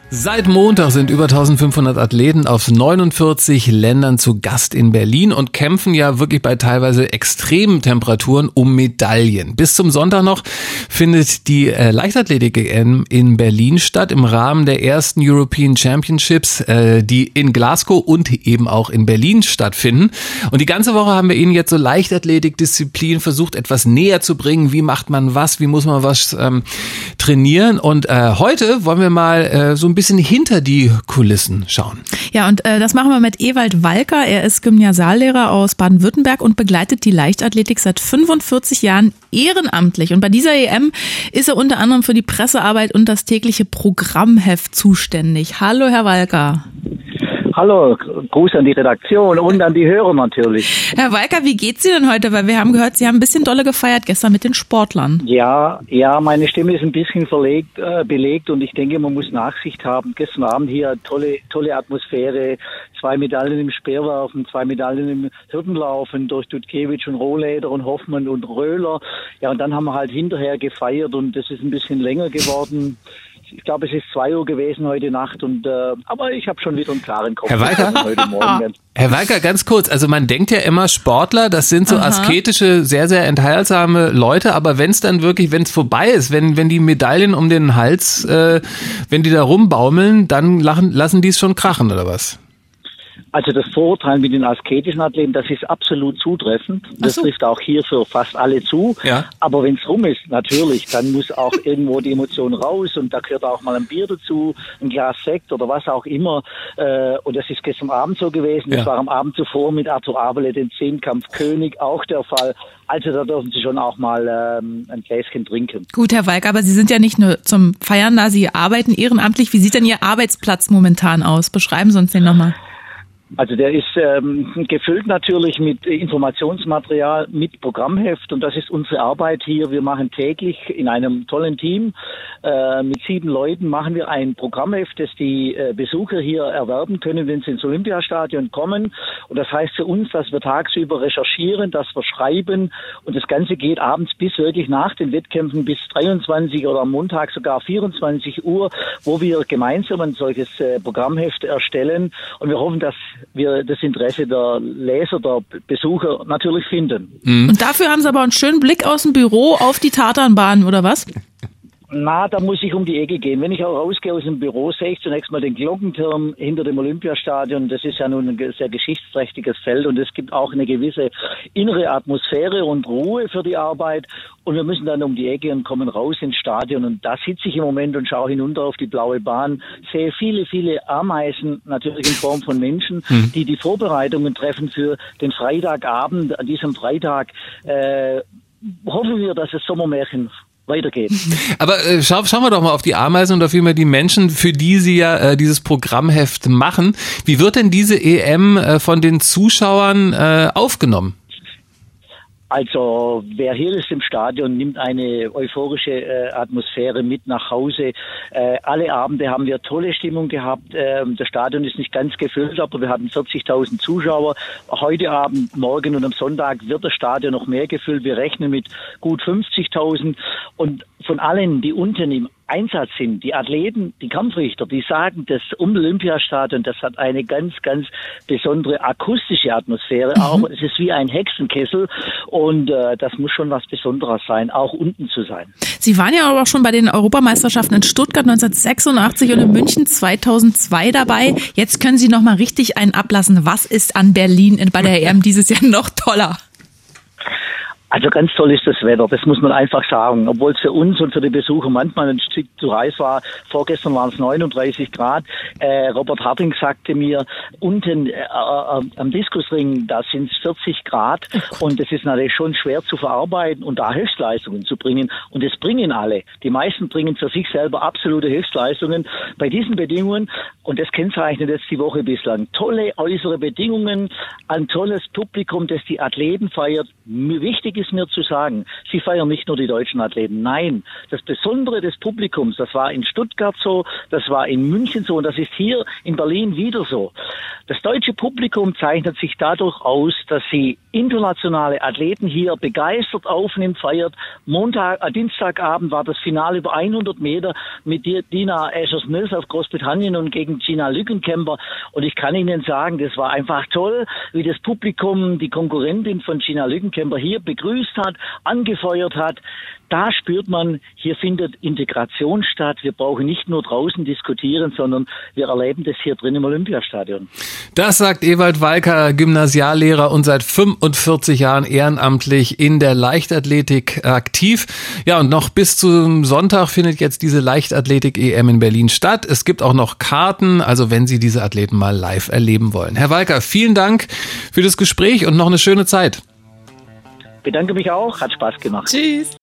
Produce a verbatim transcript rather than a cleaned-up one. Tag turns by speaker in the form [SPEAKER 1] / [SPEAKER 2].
[SPEAKER 1] Seit Montag sind über eintausendfünfhundert Athleten aus neunundvierzig Ländern zu Gast in Berlin und kämpfen ja wirklich bei teilweise extremen Temperaturen um Medaillen. Bis zum Sonntag noch findet die äh, Leichtathletik-E M in Berlin statt im Rahmen der ersten European Championships, äh, die in Glasgow und eben auch in Berlin stattfinden. Und die ganze Woche haben wir Ihnen jetzt so Leichtathletik-Disziplinen versucht, etwas näher zu bringen. Wie macht man was? Wie muss man was ähm, trainieren? Und äh, heute wollen wir mal äh, so ein bisschen hinter die Kulissen schauen.
[SPEAKER 2] Ja, und äh, das machen wir mit Ewald Walker. Er ist Gymnasiallehrer aus Baden-Württemberg und begleitet die Leichtathletik seit fünfundvierzig Jahren ehrenamtlich. Und bei dieser E M ist er unter anderem für die Pressearbeit und das tägliche Programmheft zuständig. Hallo, Herr Walker.
[SPEAKER 3] Hallo, Gruß an die Redaktion und an die Hörer natürlich.
[SPEAKER 2] Herr Walker, wie geht's Ihnen heute? Weil wir haben gehört, Sie haben ein bisschen dolle gefeiert gestern mit den Sportlern.
[SPEAKER 3] Ja, ja, meine Stimme ist ein bisschen verlegt, äh, belegt und ich denke, man muss Nachsicht haben. Gestern Abend hier tolle, tolle Atmosphäre, zwei Medaillen im Speerwerfen, zwei Medaillen im Hürdenlaufen durch Dudkiewicz und Rohleder und Hoffmann und Röhler. Ja, und dann haben wir halt hinterher gefeiert und das ist ein bisschen länger geworden. Ich glaube, es ist zwei Uhr gewesen heute Nacht, und äh, aber ich habe schon wieder einen klaren Kopf.
[SPEAKER 1] Herr Walker?
[SPEAKER 3] Heute Morgen.
[SPEAKER 1] Herr Walker, ganz kurz, also man denkt ja immer, Sportler, das sind so
[SPEAKER 2] Aha.
[SPEAKER 1] asketische, sehr, sehr enthaltsame Leute, aber wenn es dann wirklich, wenn es vorbei ist, wenn wenn die Medaillen um den Hals, äh, wenn die da rumbaumeln, dann lachen, lassen die es schon krachen, oder was?
[SPEAKER 3] Also das Vorurteil mit den asketischen Athleten, das ist absolut zutreffend. Das
[SPEAKER 2] so.
[SPEAKER 3] trifft auch hier für fast alle zu.
[SPEAKER 1] Ja.
[SPEAKER 3] Aber wenn es rum ist, natürlich, dann muss auch irgendwo die Emotion raus, und da gehört auch mal ein Bier dazu, ein Glas Sekt oder was auch immer. Und das ist gestern Abend so gewesen. Das
[SPEAKER 1] ja.
[SPEAKER 3] war am Abend zuvor mit Arthur Abele, den Zehnkampfkönig, auch der Fall. Also da dürfen Sie schon auch mal ähm, ein Gläschen trinken.
[SPEAKER 2] Gut, Herr Walker, aber Sie sind ja nicht nur zum Feiern da, Sie arbeiten ehrenamtlich. Wie sieht denn Ihr Arbeitsplatz momentan aus? Beschreiben Sie uns den nochmal.
[SPEAKER 3] Also der ist ähm, gefüllt natürlich mit Informationsmaterial, mit Programmheft, und das ist unsere Arbeit hier. Wir machen täglich in einem tollen Team äh, mit sieben Leuten machen wir ein Programmheft, das die äh, Besucher hier erwerben können, wenn sie ins Olympiastadion kommen. Und das heißt für uns, dass wir tagsüber recherchieren, dass wir schreiben, und das Ganze geht abends bis wirklich nach den Wettkämpfen bis dreiundzwanzig oder am Montag sogar vierundzwanzig Uhr, wo wir gemeinsam ein solches äh, Programmheft erstellen, und wir hoffen, dass wir das Interesse der Leser, der Besucher natürlich finden.
[SPEAKER 2] Mhm. Und dafür haben Sie aber einen schönen Blick aus dem Büro auf die Tatanbahn, oder was?
[SPEAKER 3] Na, da muss ich um die Ecke gehen. Wenn ich auch rausgehe aus dem Büro, sehe ich zunächst mal den Glockenturm hinter dem Olympiastadion. Das ist ja nun ein sehr geschichtsträchtiges Feld, und es gibt auch eine gewisse innere Atmosphäre und Ruhe für die Arbeit. Und wir müssen dann um die Ecke und kommen raus ins Stadion. Und da sitze ich im Moment und schaue hinunter auf die blaue Bahn, sehe viele, viele Ameisen, natürlich in Form von Menschen, mhm. die die Vorbereitungen treffen für den Freitagabend. An diesem Freitag äh, hoffen wir, dass es Sommermärchen weitergeht.
[SPEAKER 1] Aber äh, schau, schauen wir doch mal auf die Ameisen und auf immer die Menschen, für die Sie ja äh, dieses Programmheft machen. Wie wird denn diese E M äh, von den Zuschauern äh, aufgenommen?
[SPEAKER 3] Also wer hier ist im Stadion, nimmt eine euphorische äh, Atmosphäre mit nach Hause. Äh, alle Abende haben wir tolle Stimmung gehabt. Äh, das Stadion ist nicht ganz gefüllt, aber wir hatten vierzigtausend Zuschauer. Heute Abend, morgen und am Sonntag wird das Stadion noch mehr gefüllt. Wir rechnen mit gut fünfzigtausend. Und von allen, die unten im Einsatz sind, die Athleten, die Kampfrichter, die sagen, das Olympiastadion, das hat eine ganz, ganz besondere akustische Atmosphäre mhm. auch. Es ist wie ein Hexenkessel, und äh, das muss schon was Besonderes sein, auch unten zu sein.
[SPEAKER 2] Sie waren ja aber auch schon bei den Europameisterschaften in Stuttgart neunzehnhundertsechsundachtzig und in München zweitausendzwei dabei. Jetzt können Sie noch mal richtig einen ablassen. Was ist an Berlin bei der E M dieses Jahr noch toller?
[SPEAKER 3] Also ganz toll ist das Wetter, das muss man einfach sagen. Obwohl es für uns und für die Besucher manchmal ein Stück zu heiß war. Vorgestern waren es neununddreißig Grad. Äh, Robert Harting sagte mir, unten äh, äh, am Diskusring, da sind es vierzig Grad. Und es ist natürlich schon schwer zu verarbeiten und da Höchstleistungen zu bringen. Und das bringen alle. Die meisten bringen für sich selber absolute Höchstleistungen bei diesen Bedingungen. Und das kennzeichnet jetzt die Woche bislang. Tolle äußere Bedingungen, ein tolles Publikum, das die Athleten feiert. Wichtig ist mir zu sagen, sie feiern nicht nur die deutschen Athleten. Nein, das Besondere des Publikums, das war in Stuttgart so, das war in München so, und das ist hier in Berlin wieder so. Das deutsche Publikum zeichnet sich dadurch aus, dass sie internationale Athleten hier begeistert aufnimmt, feiert. Montag, äh, Dienstagabend war das Finale über hundert Meter mit Dina Asher-Smith auf Großbritannien und gegen Gina Lückenkämper. Und ich kann Ihnen sagen, das war einfach toll, wie das Publikum die Konkurrentin von Gina Lückenkämper hier begrüßt hat, angefeuert hat. Da spürt man, hier findet Integration statt. Wir brauchen nicht nur draußen diskutieren, sondern wir erleben das hier drin im Olympiastadion.
[SPEAKER 1] Das sagt Ewald Walker, Gymnasiallehrer und seit fünfundvierzig Jahren ehrenamtlich in der Leichtathletik aktiv. Ja, und noch bis zum Sonntag findet jetzt diese Leichtathletik-E M in Berlin statt. Es gibt auch noch Karten, also wenn Sie diese Athleten mal live erleben wollen. Herr Walker, vielen Dank für das Gespräch und noch eine schöne Zeit.
[SPEAKER 3] Bedanke mich auch, hat Spaß gemacht.
[SPEAKER 2] Tschüss.